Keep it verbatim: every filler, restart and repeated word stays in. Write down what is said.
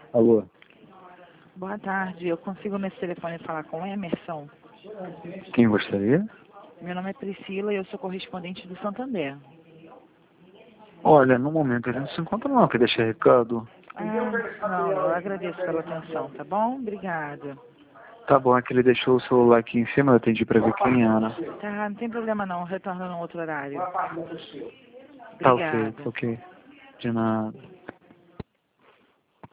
Alô? Boa tarde, eu consigo nesse telefone falar com o Emerson? Quem gostaria? Meu nome é Priscila e eu sou correspondente do Santander. Olha, no momento ele não se encontra não, quer deixar recado? Ah, não, eu agradeço pela atenção, tá bom? Obrigada. Tá bom, é que ele deixou o celular aqui em cima, eu atendi pra ver quem era. Tá, não tem problema não, retorno no outro horário. Tá ok, Obrigada. tá ok. De nada.